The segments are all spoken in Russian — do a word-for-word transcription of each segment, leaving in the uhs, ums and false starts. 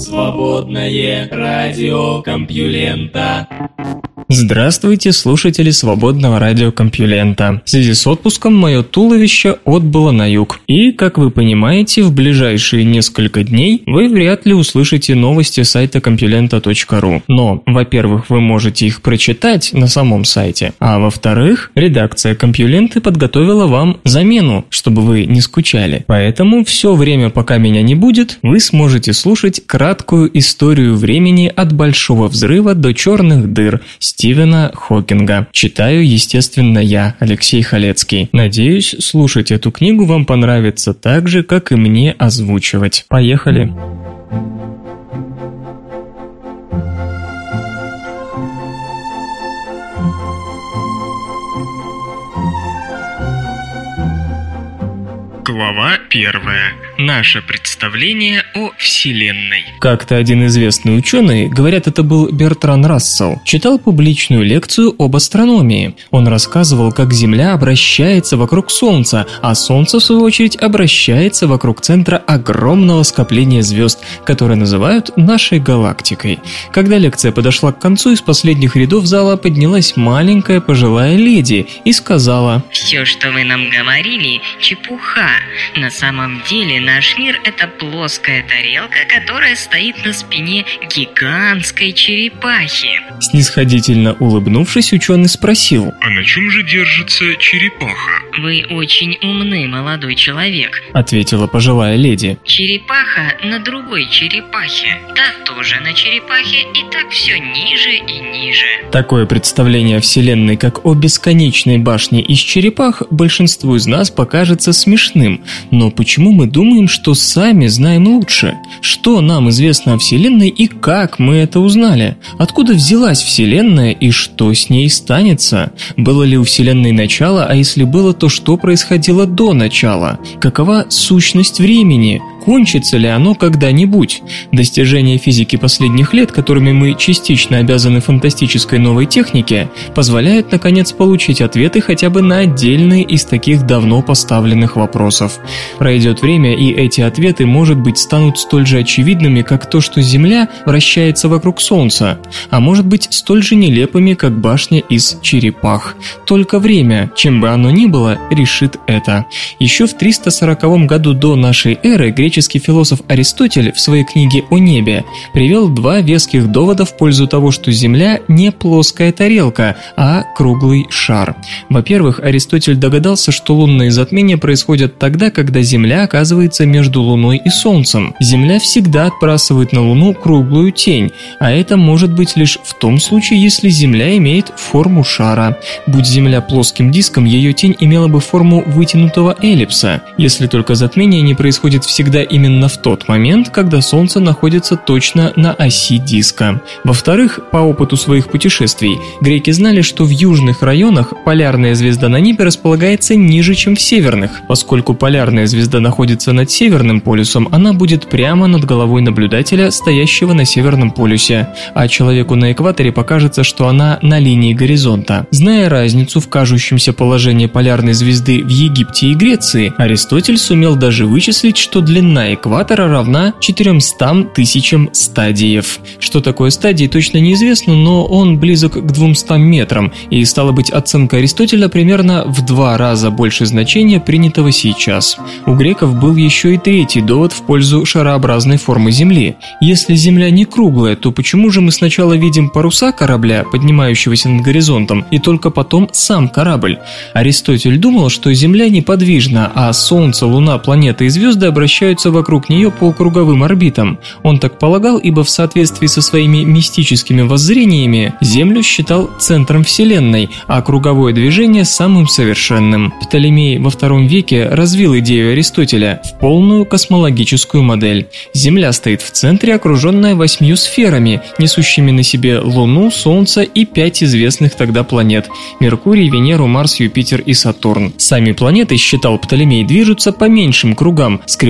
Свободное радио Компьюлента. Здравствуйте, слушатели свободного радиокомпьюлента. В связи с отпуском мое туловище отбыло на юг. И, как вы понимаете, в ближайшие несколько дней вы вряд ли услышите новости сайта компьюлента точка ру. Но, во-первых, вы можете их прочитать на самом сайте, а во-вторых, редакция Компьюленты подготовила вам замену, чтобы вы не скучали. Поэтому все время, пока меня не будет, вы сможете слушать краткую историю времени от Большого взрыва до черных дыр Стивена Хокинга. Читаю, естественно, я, Алексей Халецкий. Надеюсь, слушать эту книгу вам понравится так же, как и мне озвучивать. Поехали! Глава первая. Наше представление о Вселенной. Как-то один известный ученый, говорят, это был Бертран Рассел, читал публичную лекцию об астрономии. Он рассказывал, как Земля обращается вокруг Солнца, а Солнце, в свою очередь, обращается вокруг центра огромного скопления звезд, которое называют нашей галактикой. Когда лекция подошла к концу, из последних рядов зала поднялась маленькая пожилая леди и сказала: «Все, что вы нам говорили, чепуха. На самом деле наш мир – это плоская тарелка, которая стоит на спине гигантской черепахи». Снисходительно улыбнувшись, ученый спросил: «А на чем же держится черепаха?» «Вы очень умны, молодой человек», – ответила пожилая леди. «Черепаха на другой черепахе, та тоже на черепахе, и так все ниже и ниже». Такое представление о Вселенной, как о бесконечной башне из черепах, большинству из нас покажется смешным. Но почему мы думаем, что сами знаем лучше? Что нам известно о Вселенной и как мы это узнали? Откуда взялась Вселенная и что с ней станется? Было ли у Вселенной начало, а если было, то что происходило до начала? Какова сущность времени? Кончится ли оно когда-нибудь? Достижения физики последних лет, которыми мы частично обязаны фантастической новой технике, позволяют, наконец, получить ответы хотя бы на отдельные из таких давно поставленных вопросов. Пройдет время, и эти ответы, может быть, станут столь же очевидными, как то, что Земля вращается вокруг Солнца, а может быть, столь же нелепыми, как башня из черепах. Только время, чем бы оно ни было, решит это. Еще в триста сороковом году до нашей эры греческий философ Аристотель в своей книге «О небе» привел два веских довода в пользу того, что Земля не плоская тарелка, а круглый шар. Во-первых, Аристотель догадался, что лунные затмения происходят тогда, когда Земля оказывается между Луной и Солнцем. Земля всегда отбрасывает на Луну круглую тень, а это может быть лишь в том случае, если Земля имеет форму шара. Будь Земля плоским диском, ее тень имела бы форму вытянутого эллипса, если только затмение не происходит всегда именно в тот момент, когда Солнце находится точно на оси диска. Во-вторых, по опыту своих путешествий, греки знали, что в южных районах полярная звезда на небе располагается ниже, чем в северных. Поскольку полярная звезда находится над Северным полюсом, она будет прямо над головой наблюдателя, стоящего на Северном полюсе, а человеку на экваторе покажется, что она на линии горизонта. Зная разницу в кажущемся положении полярной звезды в Египте и Греции, Аристотель сумел даже вычислить, что длина экватора равна четырёмстам тысячам стадиев. Что такое стадии, точно неизвестно, но он близок к двумстам метрам, и стало быть, оценка Аристотеля примерно в два раза больше значения, принятого сейчас. У греков был еще и третий довод в пользу шарообразной формы Земли. Если Земля не круглая, то почему же мы сначала видим паруса корабля, поднимающегося над горизонтом, и только потом сам корабль? Аристотель думал, что Земля неподвижна, а Солнце, Луна, планеты и звезды обращаются вокруг нее по круговым орбитам. Он так полагал, ибо в соответствии со своими мистическими воззрениями Землю считал центром Вселенной, а круговое движение самым совершенным. Птолемей во втором веке развил идею Аристотеля в полную космологическую модель. Земля стоит в центре, окруженная восьмью сферами, несущими на себе Луну, Солнце и пять известных тогда планет – Меркурий, Венеру, Марс, Юпитер и Сатурн. Сами планеты, считал Птолемей, движутся по меньшим кругам, скрепленным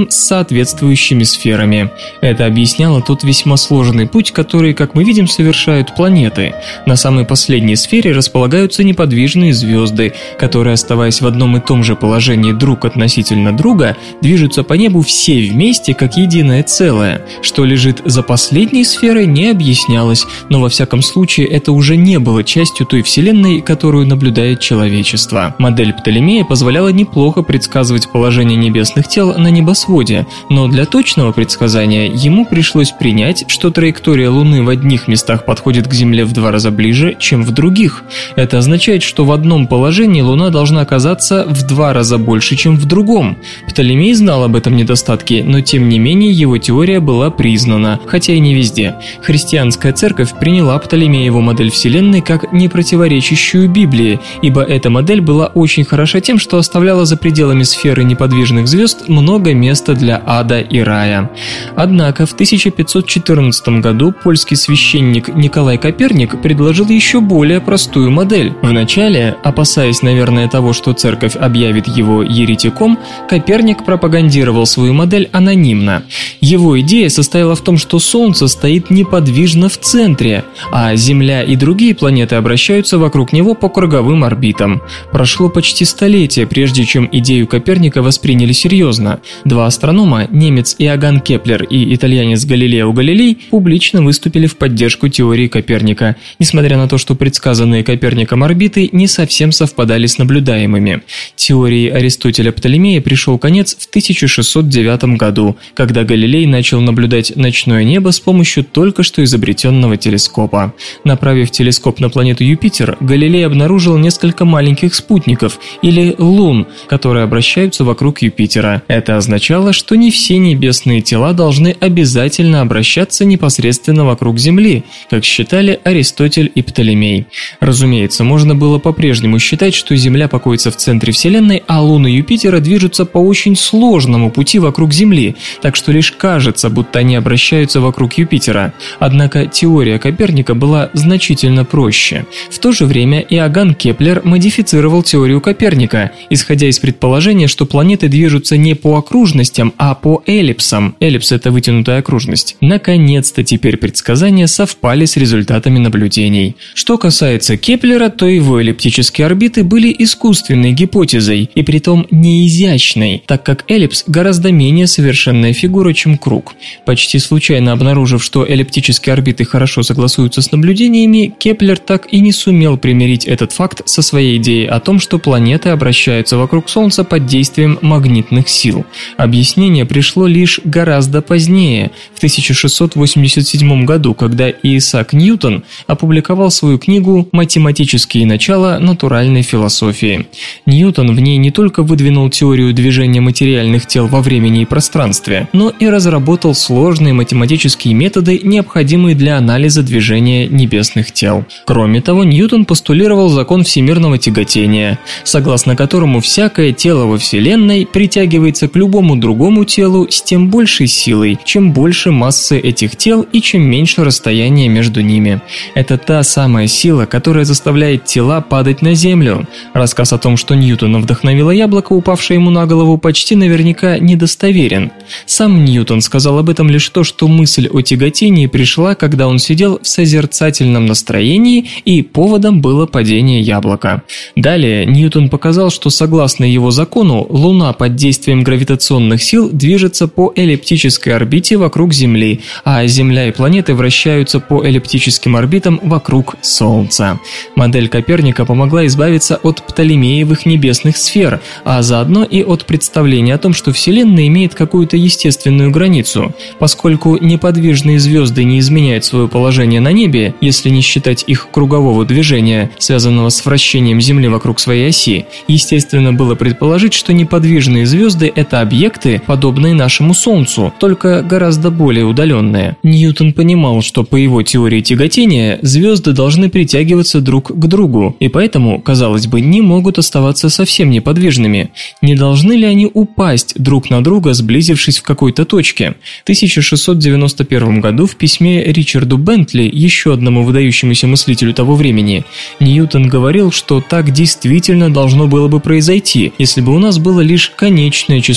рядом с соответствующими сферами. Это объясняло тот весьма сложный путь, который, как мы видим, совершают планеты. На самой последней сфере располагаются неподвижные звезды, которые, оставаясь в одном и том же положении друг относительно друга, движутся по небу все вместе как единое целое. Что лежит за последней сферой, не объяснялось, но во всяком случае это уже не было частью той Вселенной, которую наблюдает человечество. Модель Птолемея позволяла неплохо предсказывать положение небесных тел на небосводе, но для точного предсказания ему пришлось принять, что траектория Луны в одних местах подходит к Земле в два раза ближе, чем в других. Это означает, что в одном положении Луна должна оказаться в два раза больше, чем в другом. Птолемей знал об этом недостатке, но тем не менее его теория была признана, хотя и не везде. Христианская церковь приняла Птолемееву модель Вселенной как не противоречащую Библии, ибо эта модель была очень хороша тем, что оставляла за пределами сферы неподвижных звезд много места для ада и рая. Однако в тысяча пятьсот четырнадцатом году польский священник Николай Коперник предложил еще более простую модель. Вначале, опасаясь, наверное, того, что церковь объявит его еретиком, Коперник пропагандировал свою модель анонимно. Его идея состояла в том, что Солнце стоит неподвижно в центре, а Земля и другие планеты обращаются вокруг него по круговым орбитам. Прошло почти столетие, прежде чем идею Коперника восприняли серьезно. Два астронома, немец Иоганн Кеплер и итальянец Галилео Галилей, публично выступили в поддержку теории Коперника, несмотря на то, что предсказанные Коперником орбиты не совсем совпадали с наблюдаемыми. Теории Аристотеля Птолемея пришел конец в тысяча шестьсот девятом году, когда Галилей начал наблюдать ночное небо с помощью только что изобретенного телескопа. Направив телескоп на планету Юпитер, Галилей обнаружил несколько маленьких спутников, или лун, которые обращаются вокруг Юпитера. Это означало, что не все небесные тела должны обязательно обращаться непосредственно вокруг Земли, как считали Аристотель и Птолемей. Разумеется, можно было по-прежнему считать, что Земля покоится в центре Вселенной, а луны Юпитера движутся по очень сложному пути вокруг Земли, так что лишь кажется, будто они обращаются вокруг Юпитера. Однако теория Коперника была значительно проще. В то же время Иоганн Кеплер модифицировал теорию Коперника, исходя из предположения, что планеты движутся не по окружностям, а по эллипсам. Эллипс – это вытянутая окружность. Наконец-то теперь предсказания совпали с результатами наблюдений. Что касается Кеплера, то его эллиптические орбиты были искусственной гипотезой, и притом не изящной, так как эллипс гораздо менее совершенная фигура, чем круг. Почти случайно обнаружив, что эллиптические орбиты хорошо согласуются с наблюдениями, Кеплер так и не сумел примирить этот факт со своей идеей о том, что планеты обращаются вокруг Солнца под действием магнитных сил. Объяснение пришло лишь гораздо позднее, в тысяча шестьсот восемьдесят седьмом году, когда Исаак Ньютон опубликовал свою книгу «Математические начала натуральной философии». Ньютон в ней не только выдвинул теорию движения материальных тел во времени и пространстве, но и разработал сложные математические методы, необходимые для анализа движения небесных тел. Кроме того, Ньютон постулировал закон всемирного тяготения, согласно которому всякое тело во Вселенной притягивается к любому другому телу с тем большей силой, чем больше массы этих тел и чем меньше расстояние между ними. Это та самая сила, которая заставляет тела падать на Землю. Рассказ о том, что Ньютона вдохновило яблоко, упавшее ему на голову, почти наверняка недостоверен. Сам Ньютон сказал об этом лишь то, что мысль о тяготении пришла, когда он сидел в созерцательном настроении, и поводом было падение яблока. Далее Ньютон показал, что согласно его закону, Луна под действием гравитационных сил движется по эллиптической орбите вокруг Земли, а Земля и планеты вращаются по эллиптическим орбитам вокруг Солнца. Модель Коперника помогла избавиться от птолемеевых небесных сфер, а заодно и от представления о том, что Вселенная имеет какую-то естественную границу. Поскольку неподвижные звезды не изменяют свое положение на небе, если не считать их кругового движения, связанного с вращением Земли вокруг своей оси, естественно было предположить, что неподвижные звезды – это объекты, подобные нашему Солнцу, только гораздо более удаленные. Ньютон понимал, что по его теории тяготения звезды должны притягиваться друг к другу, и поэтому, казалось бы, не могут оставаться совсем неподвижными. Не должны ли они упасть друг на друга, сблизившись в какой-то точке? В тысяча шестьсот девяносто первом году в письме Ричарду Бентли, еще одному выдающемуся мыслителю того времени, Ньютон говорил, что так действительно должно было бы произойти, если бы у нас было лишь конечное число звезд,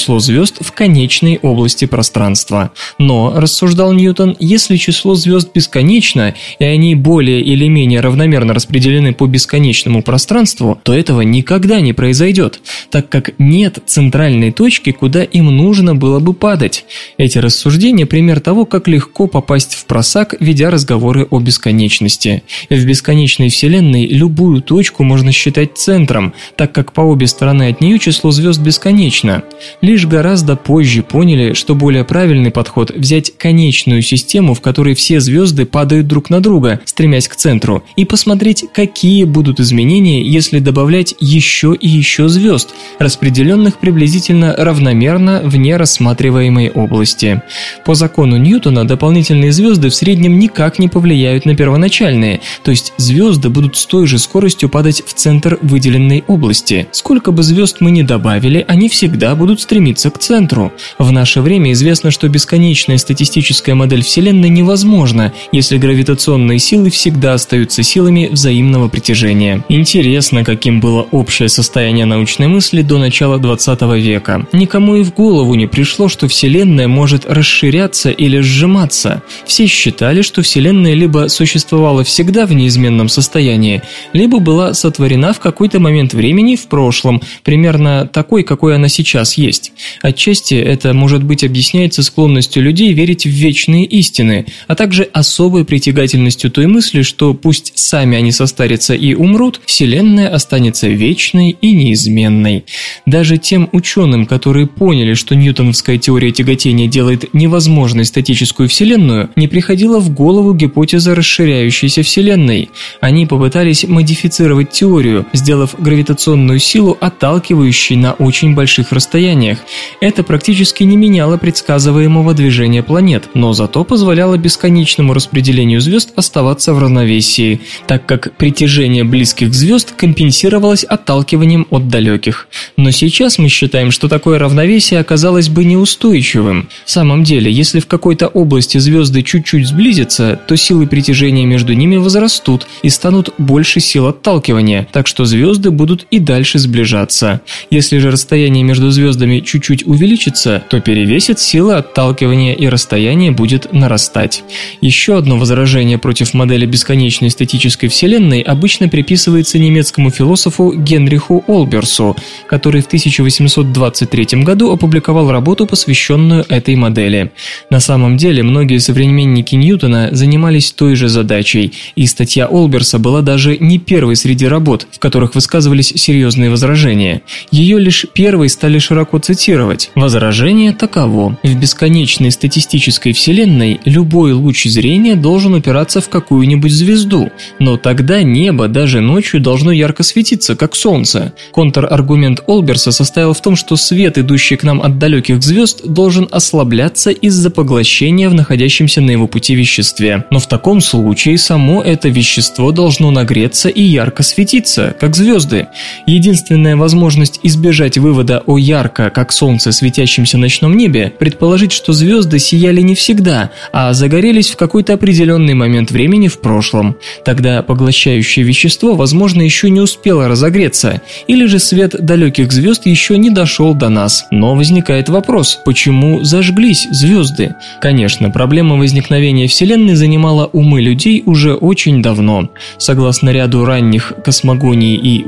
звезд в конечной области пространства. Но, рассуждал Ньютон, если число звезд бесконечно, и они более или менее равномерно распределены по бесконечному пространству, то этого никогда не произойдет, так как нет центральной точки, куда им нужно было бы падать. Эти рассуждения – пример того, как легко попасть в просак, ведя разговоры о бесконечности. В бесконечной Вселенной любую точку можно считать центром, так как по обе стороны от нее число звезд бесконечно. Лишь гораздо позже поняли, что более правильный подход – взять конечную систему, в которой все звезды падают друг на друга, стремясь к центру, и посмотреть, какие будут изменения, если добавлять еще и еще звезд, распределенных приблизительно равномерно вне рассматриваемой области. По закону Ньютона дополнительные звезды в среднем никак не повлияют на первоначальные, то есть звезды будут с той же скоростью падать в центр выделенной области. Сколько бы звезд мы ни добавили, они всегда будут стремиться к центру. В наше время известно, что бесконечная статистическая модель Вселенной невозможна, если гравитационные силы всегда остаются силами взаимного притяжения. Интересно, каким было общее состояние научной мысли до начала двадцатого века. Никому и в голову не пришло, что Вселенная может расширяться или сжиматься. Все считали, что Вселенная либо существовала всегда в неизменном состоянии, либо была сотворена в какой-то момент времени в прошлом, примерно такой, какой она сейчас есть. Отчасти это, может быть, объясняется склонностью людей верить в вечные истины, а также особой притягательностью той мысли, что пусть сами они состарятся и умрут, Вселенная останется вечной и неизменной. Даже тем ученым, которые поняли, что ньютоновская теория тяготения делает невозможной статическую Вселенную, не приходила в голову гипотеза расширяющейся Вселенной. Они попытались модифицировать теорию, сделав гравитационную силу отталкивающей на очень больших расстояниях. Это практически не меняло предсказываемого движения планет, но зато позволяло бесконечному распределению звезд оставаться в равновесии, так как притяжение близких звезд компенсировалось отталкиванием от далеких. Но сейчас мы считаем, что такое равновесие оказалось бы неустойчивым. В самом деле, если в какой-то области звезды чуть-чуть сблизятся, то силы притяжения между ними возрастут и станут больше сил отталкивания, так что звезды будут и дальше сближаться. Если же расстояние между звездами чуть-чуть увеличится, то перевесит силы отталкивания и расстояние будет нарастать. Еще одно возражение против модели бесконечной статической Вселенной обычно приписывается немецкому философу Генриху Олберсу, который в тысяча восемьсот двадцать третьем году опубликовал работу, посвященную этой модели. На самом деле, многие современники Ньютона занимались той же задачей, и статья Олберса была даже не первой среди работ, в которых высказывались серьезные возражения. Ее лишь первой стали широко цитировать. Возражение таково: в бесконечной статистической Вселенной любой луч зрения должен упираться в какую-нибудь звезду, но тогда небо даже ночью должно ярко светиться, как солнце. Контраргумент Олберса состоял в том, что свет, идущий к нам от далеких звезд, должен ослабляться из-за поглощения в находящемся на его пути веществе. Но в таком случае само это вещество должно нагреться и ярко светиться, как звезды. Единственная возможность избежать вывода о ярко, как солнце, светящемся ночном небе, предположить, что звезды сияли не всегда, а загорелись в какой-то определенный момент времени в прошлом. Тогда поглощающее вещество, возможно, еще не успело разогреться, или же свет далеких звезд еще не дошел до нас. Но возникает вопрос, почему зажглись звезды? Конечно, проблема возникновения Вселенной занимала умы людей уже очень давно. Согласно ряду ранних космогоний и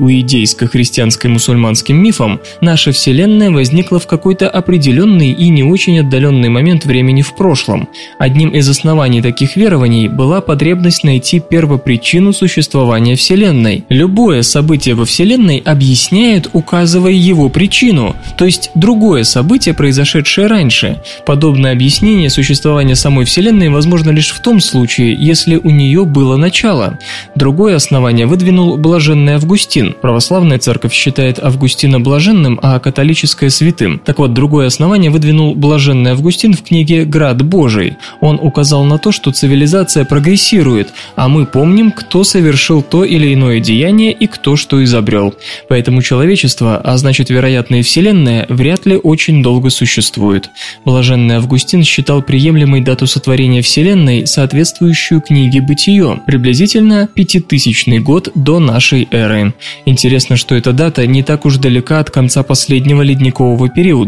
иудейско-христианско-мусульманским мифам, наша Вселенная возникла в какой-то определенный и не очень отдаленный момент времени в прошлом. Одним из оснований таких верований была потребность найти первопричину существования Вселенной. Любое событие во Вселенной объясняет, указывая его причину, то есть другое событие, произошедшее раньше. Подобное объяснение существования самой Вселенной возможно лишь в том случае, если у нее было начало. Другое основание выдвинул блаженный Августин. Православная церковь считает Августина блаженным, а католическая святым. Так вот, другое основание выдвинул блаженный Августин в книге «Град Божий». Он указал на то, что цивилизация прогрессирует, а мы помним, кто совершил то или иное деяние и кто что изобрел. Поэтому человечество, а значит, вероятно, и Вселенная, вряд ли очень долго существует. Блаженный Августин считал приемлемой дату сотворения Вселенной, соответствующую книге «Бытие», приблизительно пятитысячный год до нашей эры. Интересно, что эта дата не так уж далека от конца последнего ледникового периода.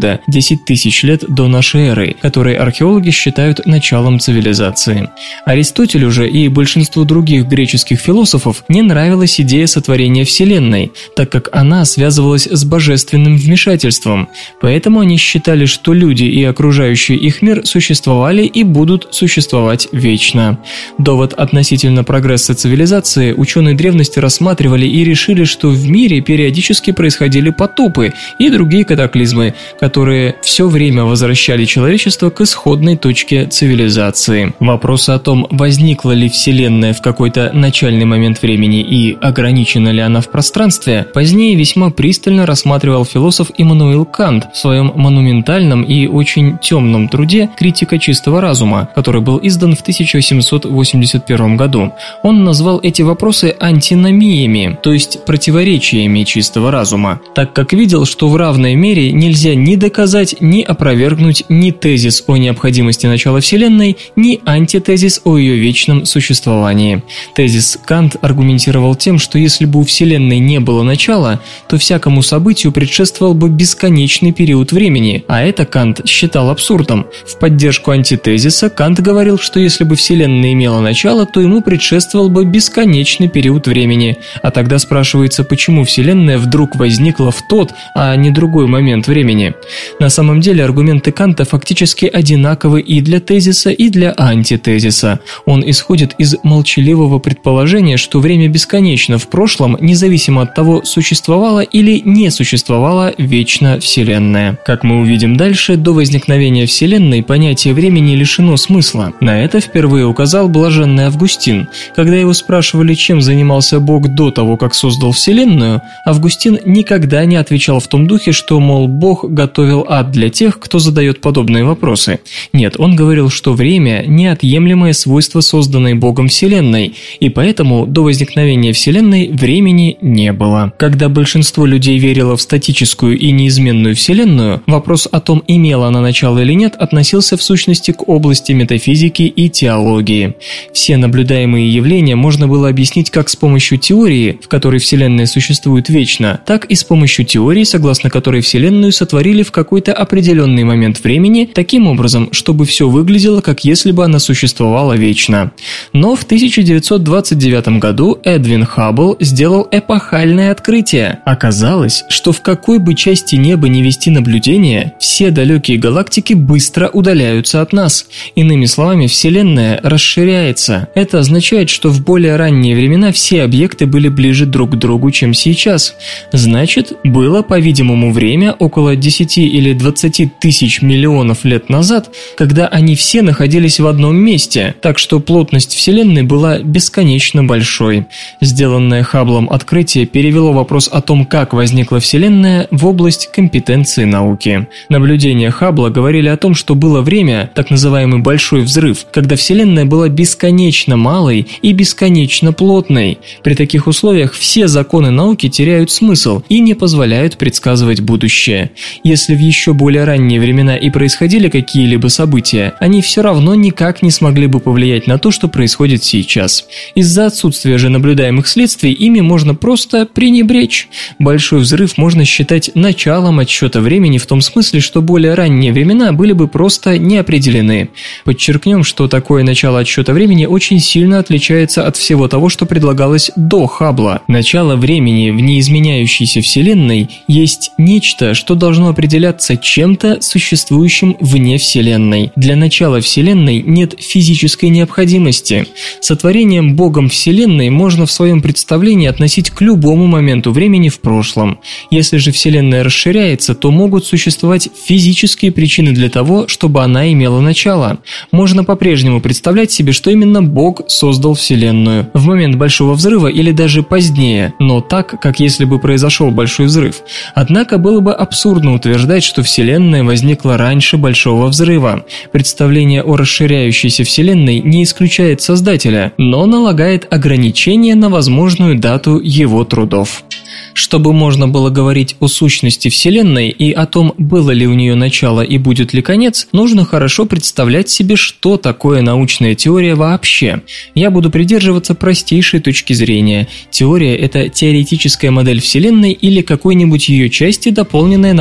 года, десять тысяч лет до нашей эры, который археологи считают началом цивилизации. Аристотелю же и большинству других греческих философов не нравилась идея сотворения Вселенной, так как она связывалась с божественным вмешательством, поэтому они считали, что люди и окружающий их мир существовали и будут существовать вечно. Довод относительно прогресса цивилизации ученые древности рассматривали и решили, что в мире периодически происходили потопы и другие катаклизмы, которые все время возвращали человечество к исходной точке цивилизации. Вопросы о том, возникла ли Вселенная в какой-то начальный момент времени и ограничена ли она в пространстве, позднее весьма пристально рассматривал философ Иммануил Кант в своем монументальном и очень темном труде «Критика чистого разума», который был издан в тысяча восемьсот восемьдесят первом году. Он назвал эти вопросы антиномиями, то есть противоречиями чистого разума, так как видел, что в равной мере нельзя ни доказать, ни опровергнуть ни тезис о необходимости начала Вселенной, ни антитезис о ее вечном существовании. Тезис Кант аргументировал тем, что если бы у Вселенной не было начала, то всякому событию предшествовал бы бесконечный период времени, а это Кант считал абсурдом. В поддержку антитезиса Кант говорил, что если бы Вселенная имела начало, то ему предшествовал бы бесконечный период времени. А тогда спрашивается, почему Вселенная вдруг возникла в тот, а не другой момент времени. На самом деле аргументы Канта фактически одинаковы и для тезиса, и для антитезиса. Он исходит из молчаливого предположения, что время бесконечно в прошлом, независимо от того, существовала или не существовала вечно Вселенная. Как мы увидим дальше, до возникновения Вселенной понятие времени лишено смысла. На это впервые указал блаженный Августин. Когда его спрашивали, чем занимался Бог до того, как создал Вселенную, Августин никогда не отвечал в том духе, что, мол, Бог готовил ад для тех, кто задает подобные вопросы. Нет, он говорил, что время – неотъемлемое свойство созданной Богом Вселенной, и поэтому до возникновения Вселенной времени не было. Когда большинство людей верило в статическую и неизменную Вселенную, вопрос о том, имела она начало или нет, относился в сущности к области метафизики и теологии. Все наблюдаемые явления можно было объяснить как с помощью теории, в которой Вселенная существует вечно, так и с помощью теории, согласно которой Вселенную сотворили в какой-то определенный момент времени, таким образом, чтобы все выглядело, как если бы она существовала вечно. Но в тысяча девятьсот двадцать девятом году Эдвин Хаббл сделал эпохальное открытие. Оказалось, что в какой бы части неба ни вести наблюдение, все далекие галактики быстро удаляются от нас. Иными словами, Вселенная расширяется. Это означает, что в более ранние времена все объекты были ближе друг к другу, чем сейчас. Значит, было, по-видимому, время около десяти или двадцати тысяч миллионов лет назад, когда они все находились в одном месте, так что плотность Вселенной была бесконечно большой. Сделанное Хабблом открытие перевело вопрос о том, как возникла Вселенная, в область компетенции науки. Наблюдения Хаббла говорили о том, что было время, так называемый Большой взрыв, когда Вселенная была бесконечно малой и бесконечно плотной. При таких условиях все законы науки теряют смысл и не позволяют предсказывать будущее. Если в еще более ранние времена и происходили какие-либо события, они все равно никак не смогли бы повлиять на то, что происходит сейчас. Из-за отсутствия же наблюдаемых следствий ими можно просто пренебречь. Большой взрыв можно считать началом отсчета времени в том смысле, что более ранние времена были бы просто не определены. Подчеркнем, что такое начало отсчета времени очень сильно отличается от всего того, что предлагалось до Хаббла. Начало времени в неизменяющейся Вселенной есть нечто, что должно определяться чем-то, существующим вне Вселенной. Для начала Вселенной нет физической необходимости. Сотворением Богом Вселенной можно в своем представлении относить к любому моменту времени в прошлом. Если же Вселенная расширяется, то могут существовать физические причины для того, чтобы она имела начало. Можно по-прежнему представлять себе, что именно Бог создал Вселенную в момент Большого взрыва или даже позднее, но так, как если бы произошел Большой взрыв. Однако было бы абсурдно утверждать, что Вселенная возникла раньше Большого взрыва. Представление о расширяющейся Вселенной не исключает Создателя, но налагает ограничения на возможную дату его трудов. Чтобы можно было говорить о сущности Вселенной и о том, было ли у нее начало и будет ли конец, нужно хорошо представлять себе, что такое научная теория вообще. Я буду придерживаться простейшей точки зрения. Теория – это теоретическая модель Вселенной или какой-нибудь ее части, дополненная набором правил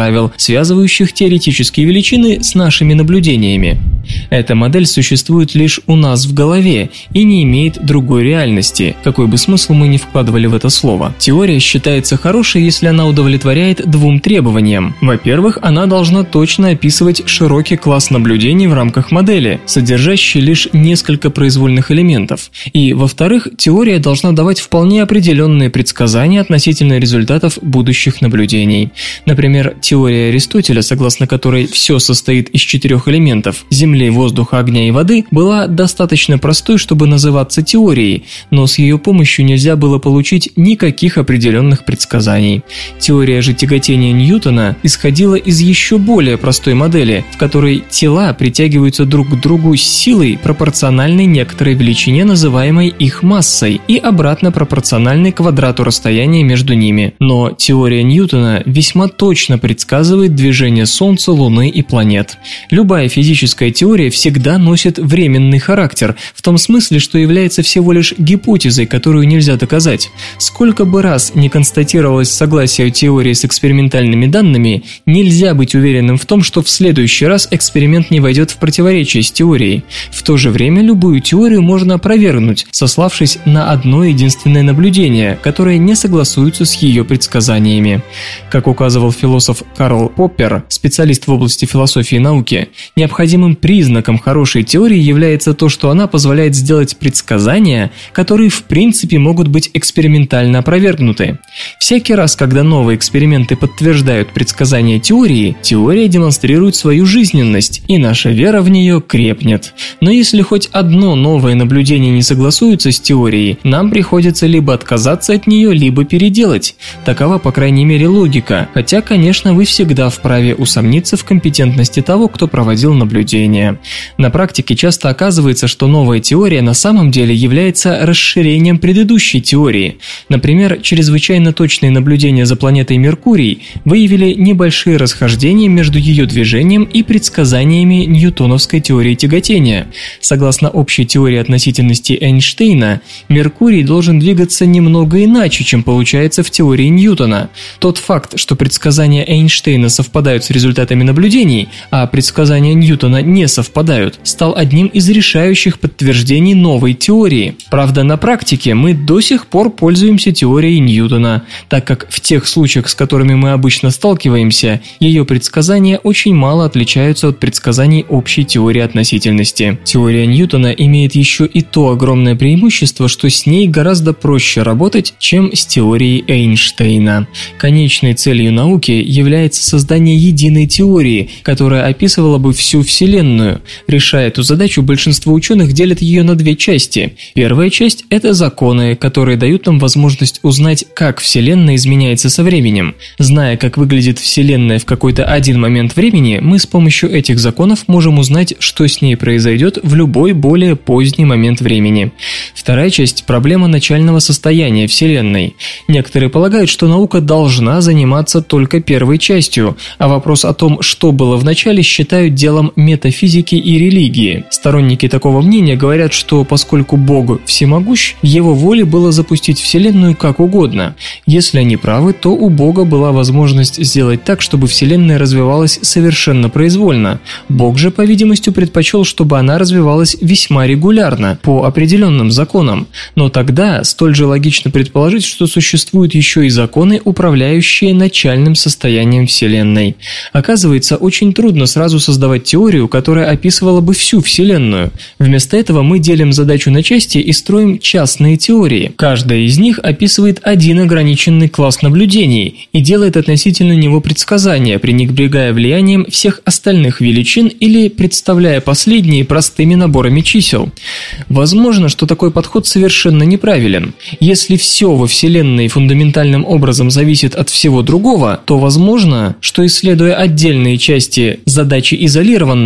правил, связывающих теоретические величины с нашими наблюдениями. Эта модель существует лишь у нас в голове и не имеет другой реальности, какой бы смысл мы ни вкладывали в это слово. Теория считается хорошей, если она удовлетворяет двум требованиям. Во-первых, она должна точно описывать широкий класс наблюдений в рамках модели, содержащий лишь несколько произвольных элементов. И, во-вторых, теория должна давать вполне определенные предсказания относительно результатов будущих наблюдений. Например, теория Аристотеля, согласно которой все состоит из четырех элементов – земли, воздуха, огня и воды, была достаточно простой, чтобы называться теорией, но с ее помощью нельзя было получить никаких определенных предсказаний. Теория же тяготения Ньютона исходила из еще более простой модели, в которой тела притягиваются друг к другу с силой, пропорциональной некоторой величине, называемой их массой, и обратно пропорциональной квадрату расстояния между ними. Но теория Ньютона весьма точно предсказывает движение Солнца, Луны и планет. Любая физическая теория всегда носит временный характер, в том смысле, что является всего лишь гипотезой, которую нельзя доказать. Сколько бы раз не констатировалось согласие теории с экспериментальными данными, нельзя быть уверенным в том, что в следующий раз эксперимент не войдет в противоречие с теорией. В то же время любую теорию можно опровергнуть, сославшись на одно единственное наблюдение, которое не согласуется с ее предсказаниями. Как указывал философ Карл Поппер, специалист в области философии и науки, необходимым признаком хорошей теории является то, что она позволяет сделать предсказания, которые в принципе могут быть экспериментально опровергнуты. Всякий раз, когда новые эксперименты подтверждают предсказания теории, теория демонстрирует свою жизненность, и наша вера в нее крепнет. Но если хоть одно новое наблюдение не согласуется с теорией, нам приходится либо отказаться от нее, либо переделать. Такова, по крайней мере, логика, хотя, конечно, вы всегда вправе усомниться в компетентности того, кто проводил наблюдение. На практике часто оказывается, что новая теория на самом деле является расширением предыдущей теории. Например, чрезвычайно точные наблюдения за планетой Меркурий выявили небольшие расхождения между ее движением и предсказаниями ньютоновской теории тяготения. Согласно общей теории относительности Эйнштейна, Меркурий должен двигаться немного иначе, чем получается в теории Ньютона. Тот факт, что предсказания Эйнштейна совпадают с результатами наблюдений, а предсказания Ньютона не совпадают, стал одним из решающих подтверждений новой теории. Правда, на практике мы до сих пор пользуемся теорией Ньютона, так как в тех случаях, с которыми мы обычно сталкиваемся, ее предсказания очень мало отличаются от предсказаний общей теории относительности. Теория Ньютона имеет еще и то огромное преимущество, что с ней гораздо проще работать, чем с теорией Эйнштейна. Конечной целью науки является создание единой теории, которая описывала бы всю Вселенную. Решая эту задачу, большинство ученых делят ее на две части. Первая часть – это законы, которые дают нам возможность узнать, как Вселенная изменяется со временем. Зная, как выглядит Вселенная в какой-то один момент времени, мы с помощью этих законов можем узнать, что с ней произойдет в любой более поздний момент времени. Вторая часть – проблема начального состояния Вселенной. Некоторые полагают, что наука должна заниматься только первой частью, а вопрос о том, что было в начале, считают делом метафизики и религии. Сторонники такого мнения говорят, что поскольку Бог всемогущ, в его воле было запустить Вселенную как угодно. Если они правы, то у Бога была возможность сделать так, чтобы Вселенная развивалась совершенно произвольно. Бог же, по видимости, предпочел, чтобы она развивалась весьма регулярно, по определенным законам. Но тогда столь же логично предположить, что существуют еще и законы, управляющие начальным состоянием Вселенной. Оказывается, очень трудно сразу создавать теорию, которая описывала бы всю Вселенную. Вместо этого мы делим задачу на части и строим частные теории. Каждая из них описывает один ограниченный класс наблюдений и делает относительно него предсказания, пренебрегая влиянием всех остальных величин или представляя последние простыми наборами чисел. Возможно, что такой подход совершенно неправилен. Если все во Вселенной фундаментальным образом зависит от всего другого, то возможно, что, исследуя отдельные части задачи изолированно, нельзя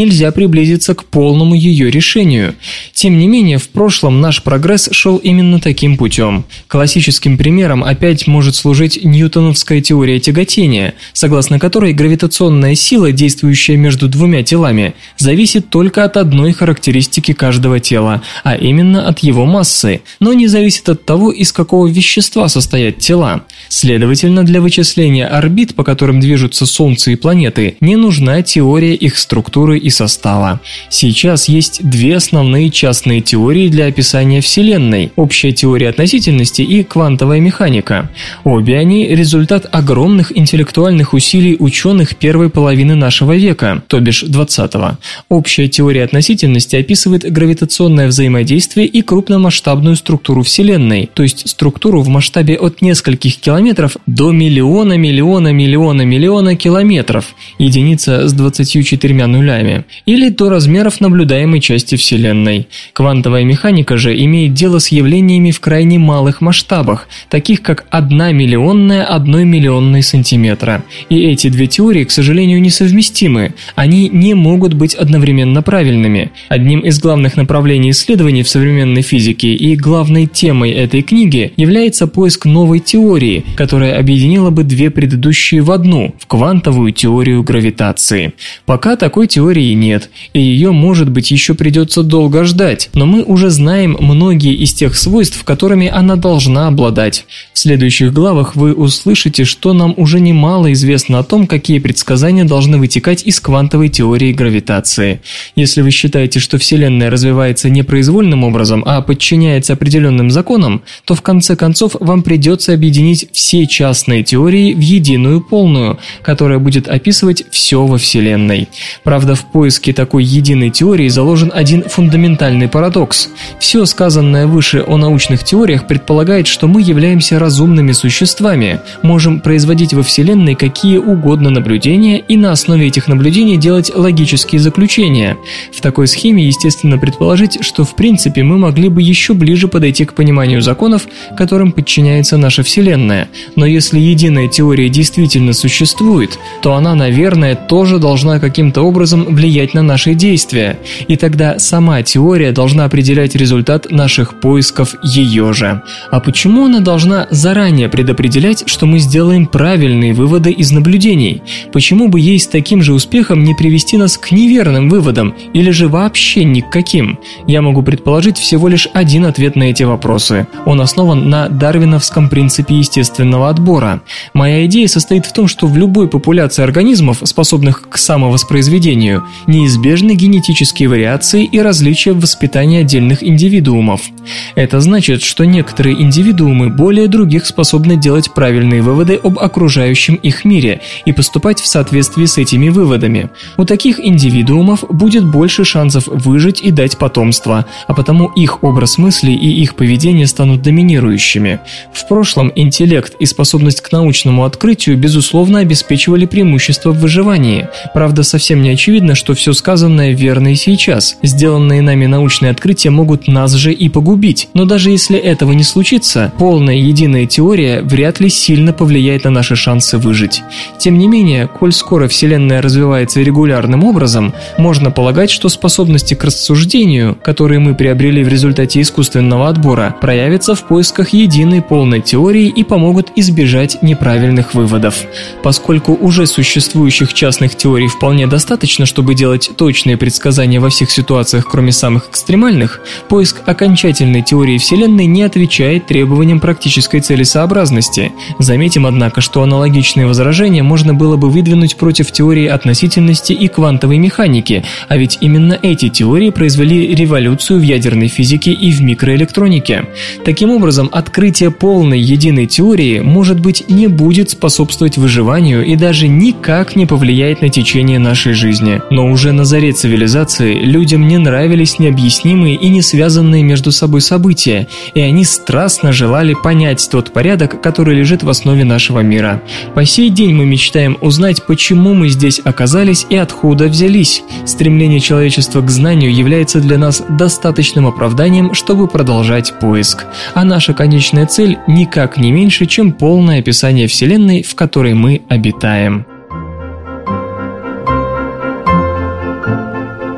нельзя приблизиться к полному ее решению. Тем не менее, в прошлом наш прогресс шел именно таким путем. Классическим примером опять может служить ньютоновская теория тяготения, согласно которой гравитационная сила, действующая между двумя телами, зависит только от одной характеристики каждого тела, а именно от его массы, но не зависит от того, из какого вещества состоят тела. Следовательно, для вычисления орбит, по которым движутся Солнце и планеты, не нужна теория их структуры и состава. Сейчас есть две основные частные теории для описания Вселенной – общая теория относительности и квантовая механика. Обе они – результат огромных интеллектуальных усилий ученых первой половины нашего века, то бишь двадцатого. Общая теория относительности описывает гравитационное взаимодействие и крупномасштабную структуру Вселенной, то есть структуру в масштабе от нескольких километров до миллиона, миллиона, миллиона, миллиона километров, единица с двадцатью четырьмя нулями, или до размеров наблюдаемой части Вселенной. Квантовая механика же имеет дело с явлениями в крайне малых масштабах, таких как одна миллионная одной миллионной сантиметра. И эти две теории, к сожалению, несовместимы. Они не могут быть одновременно правильными. Одним из главных направлений исследований в современной физике и главной темой этой книги является поиск новой теории, которая объединила бы две предыдущие в одну, в квантовую теорию гравитации. Пока такой теории нет, и ее, может быть, еще придется долго ждать, но мы уже знаем многие из тех свойств, которыми она должна обладать. В следующих главах вы услышите, что нам уже немало известно о том, какие предсказания должны вытекать из квантовой теории гравитации. Если вы считаете, что Вселенная развивается непроизвольным образом, а подчиняется определенным законам, то в конце концов вам придется объединить все частные теории в единую полную, которая будет описывать все во Вселенной. Правда, в поиске такой единой теории заложен один фундаментальный парадокс. Все сказанное выше о научных теориях предполагает, что мы являемся разумными существами, можем производить во Вселенной какие угодно наблюдения и на основе этих наблюдений делать логические заключения. В такой схеме, естественно, предположить, что в принципе мы могли бы еще ближе подойти к пониманию законов, которым подчиняется наша Вселенная. Но если единая теория действительно существует, то она, наверное, тоже должна каким-то образом влиять на наши действия. И тогда сама теория должна определять результат наших поисков ее же. А почему она должна заранее предопределять, что мы сделаем правильные выводы из наблюдений? Почему бы ей с таким же успехом не привести нас к неверным выводам, или же вообще ни к каким? Я могу предположить всего лишь один ответ на эти вопросы. Он основан на дарвиновском принципе естественного отбора. Моя идея состоит в том, что в любой популяции организмов, способных к самовоспроизведению, неизбежны генетические вариации и различия в воспитании отдельных индивидуумов. Это значит, что некоторые индивидуумы более других способны делать правильные выводы об окружающем их мире и поступать в соответствии с этими выводами. У таких индивидуумов будет больше шансов выжить и дать потомство, а потому их образ мысли и их поведение станут доминирующими. В прошлом интеллект и способность к научному открытию, безусловно, обеспечивали преимущество в выживании. Правда, совсем не очевидно, что все сказанное верно и сейчас. Сделанные нами научные открытия могут нас же и погубить. Но даже если этого не случится, полная единая теория вряд ли сильно повлияет на наши шансы выжить. Тем не менее, коль скоро Вселенная развивается регулярным образом, можно полагать, что способности к рассуждению, которые мы приобрели в результате искусственного отбора, проявятся в поисках единой полной теории и помогут избежать неправильных выводов. Поскольку уже существующих частных теорий вполне достаточно, чтобы делать точные предсказания во всех ситуациях, кроме самых экстремальных, поиск окончательной теории Вселенной не отвечает требованиям практической целесообразности. Заметим, однако, что аналогичные возражения можно было бы выдвинуть против теории относительности и квантовой механики, а ведь именно эти теории произвели революцию в ядерной физике и в микроэлектронике. Таким образом, открытие полной единой теории, может быть, не будет способствовать выживанию и даже никак не повлияет на течение нашей жизни. Но уже на заре цивилизации людям не нравились необъяснимые и не связанные между собой события, и они страстно желали понять тот порядок, который лежит в основе нашего мира. По сей день мы мечтаем узнать, почему мы здесь оказались и откуда взялись. Стремление человечества к знанию является для нас достаточным оправданием, чтобы продолжать поиск. А наша конечная цель никак не меньше, чем полное описание Вселенной, в которой мы обитаем.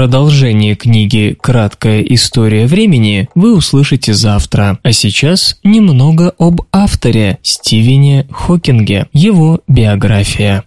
Продолжение книги «Краткая история времени» вы услышите завтра. А сейчас немного об авторе Стивене Хокинге, его биография.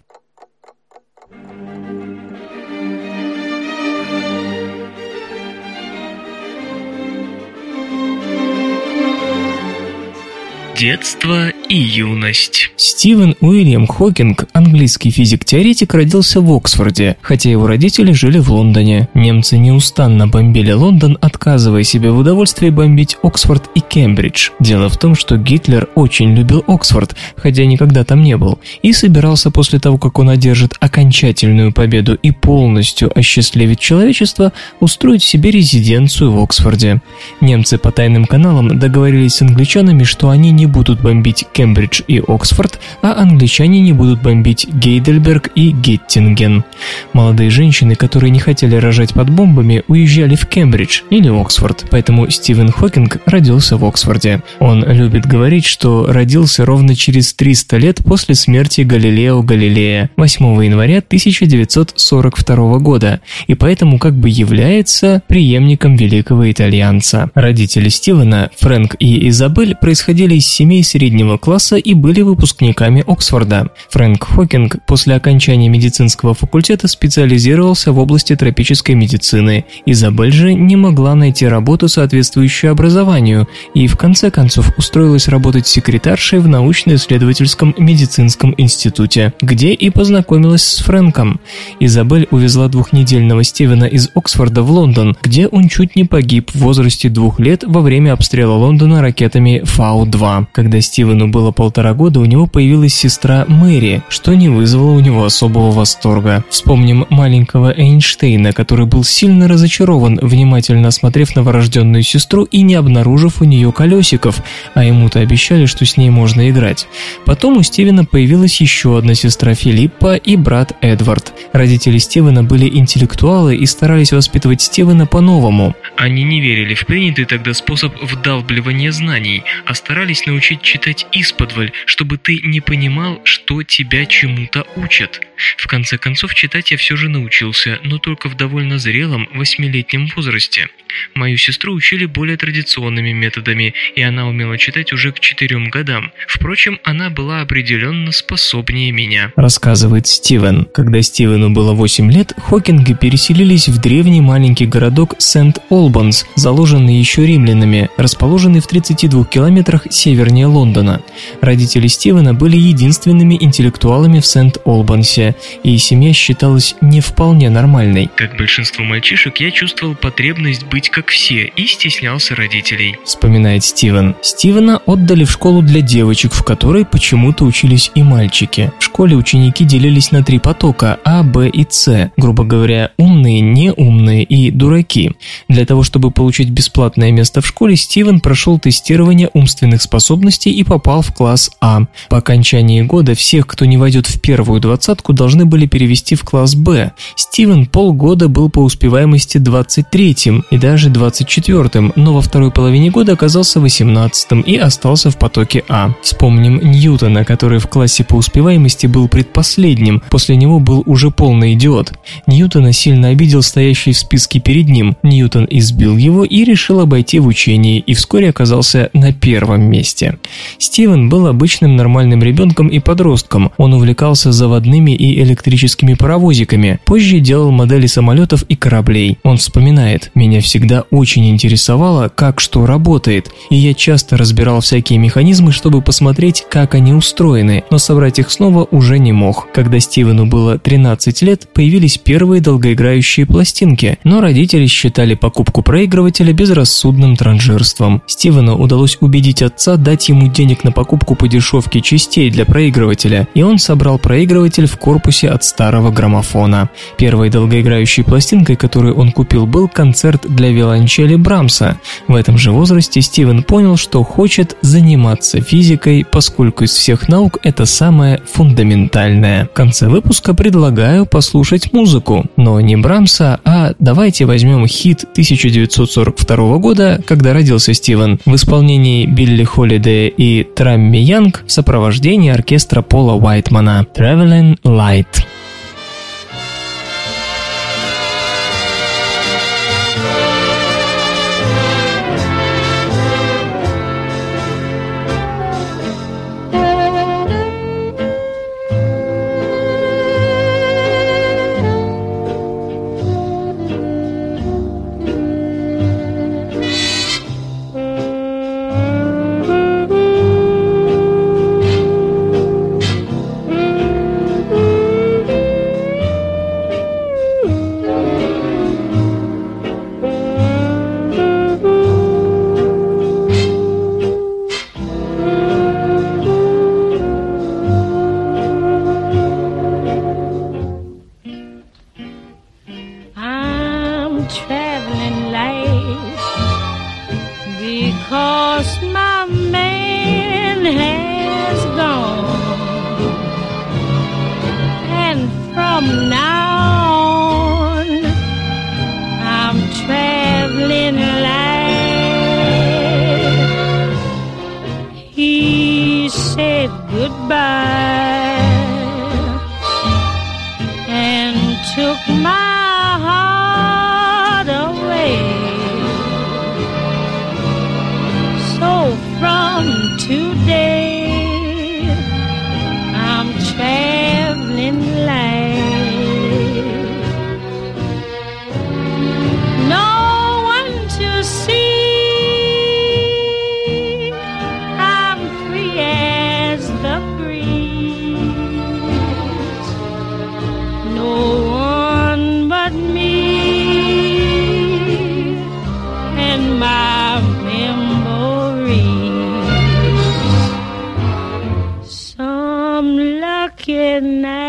Детство и юность. Стивен Уильям Хокинг, английский физик-теоретик, родился в Оксфорде, хотя его родители жили в Лондоне. Немцы неустанно бомбили Лондон, отказывая себе в удовольствии бомбить Оксфорд и Кембридж. Дело в том, что Гитлер очень любил Оксфорд, хотя никогда там не был, и собирался после того, как он одержит окончательную победу и полностью осчастливит человечество, устроить себе резиденцию в Оксфорде. Немцы по тайным каналам договорились с англичанами, что они не будут бомбить Кембридж и Оксфорд, а англичане не будут бомбить Гейдельберг и Геттинген. Молодые женщины, которые не хотели рожать под бомбами, уезжали в Кембридж или Оксфорд, поэтому Стивен Хокинг родился в Оксфорде. Он любит говорить, что родился ровно через триста лет после смерти Галилео Галилея, восьмого января тысяча девятьсот сорок второго года, и поэтому как бы является преемником великого итальянца. Родители Стивена, Фрэнк и Изабель, происходили из семей среднего класса и были выпускниками Оксфорда. Фрэнк Хокинг после окончания медицинского факультета специализировался в области тропической медицины. Изабель же не могла найти работу, соответствующую образованию, и в конце концов устроилась работать секретаршей в научно-исследовательском медицинском институте, где и познакомилась с Фрэнком. Изабель увезла двухнедельного Стивена из Оксфорда в Лондон, где он чуть не погиб в возрасте двух лет во время обстрела Лондона ракетами Фау два. Когда Стивену было полтора года, у него появилась сестра Мэри, что не вызвало у него особого восторга. Вспомним маленького Эйнштейна, который был сильно разочарован, внимательно осмотрев новорожденную сестру и не обнаружив у нее колесиков, а ему-то обещали, что с ней можно играть. Потом у Стивена появилась еще одна сестра Филиппа и брат Эдвард. Родители Стивена были интеллектуалы и старались воспитывать Стивена по-новому. Они не верили в принятый тогда способ вдалбливания знаний, а старались научить читать исподволь, чтобы ты не понимал, что тебя чему-то учат. В конце концов, читать я все же научился, но только в довольно зрелом восьмилетнем возрасте. Мою сестру учили более традиционными методами, и она умела читать уже к четырем годам. Впрочем, она была определенно способнее меня. Рассказывает Стивен. Когда Стивену было восемь лет, Хокинги переселились в древний маленький городок Сент-Олбанс, заложенный еще римлянами, расположенный в тридцати двух километрах севернее Лондона. Родители Стивена были единственными интеллектуалами в Сент-Олбансе, и семья считалась не вполне нормальной. Как большинство мальчишек, я чувствовал потребность быть как все и стеснялся родителей. Вспоминает Стивен. Стивена отдали в школу для девочек, в которой почему-то учились и мальчики. В школе ученики делились на три потока – А, Б и С, грубо говоря, умные, неумные и дураки. Для того, чтобы получить бесплатное место в школе, Стивен прошел тестирование умственных способностей и попал в класс А. По окончании года всех, кто не войдет в первую двадцатку, должны были перевести в класс Б. Стивен полгода был по успеваемости двадцать третьим и даже двадцать четвёртым, но во второй половине года оказался восемнадцатым и остался в потоке А. Вспомним Ньютона, который в классе по успеваемости был предпоследним, после него был уже полный идиот. Ньютона сильно обидел стоящий в списке перед ним. Ньютон избил его и решил обойти в учении, и вскоре оказался на первом месте. Стивен был обычным нормальным ребенком и подростком. Он увлекался заводными и электрическими паровозиками. Позже делал модели самолетов и кораблей. Он вспоминает: «Меня всегда очень интересовало, как что работает, и я часто разбирал всякие механизмы, чтобы посмотреть, как они устроены, но собрать их снова уже не мог». Когда Стивену было тринадцать лет, появились первые долгоиграющие пластинки, но родители считали покупку проигрывателя безрассудным транжирством. Стивену удалось убедить отца дать ему денег на покупку по дешевке частей для проигрывателя, и он собрал проигрыватель в корпусе от старого граммофона. Первой долгоиграющей пластинкой, которую он купил, был концерт для виолончели Брамса. В этом же возрасте Стивен понял, что хочет заниматься физикой, поскольку из всех наук это самое фундаментальное. В конце выпуска предлагаю послушать музыку, но не Брамса, а давайте возьмем хит тысяча девятьсот сорок второго года, когда родился Стивен, в исполнении Билли Холидея и Трамми Янг в сопровождении оркестра Пола Уайтмана. Traveling Light. 'cause my man has gone, and from now on I'm traveling light. He said goodbye and took my heart away. So from today I'm traveling light. No one to see, I'm free as the breeze. No one but me and my memories. Some lucky night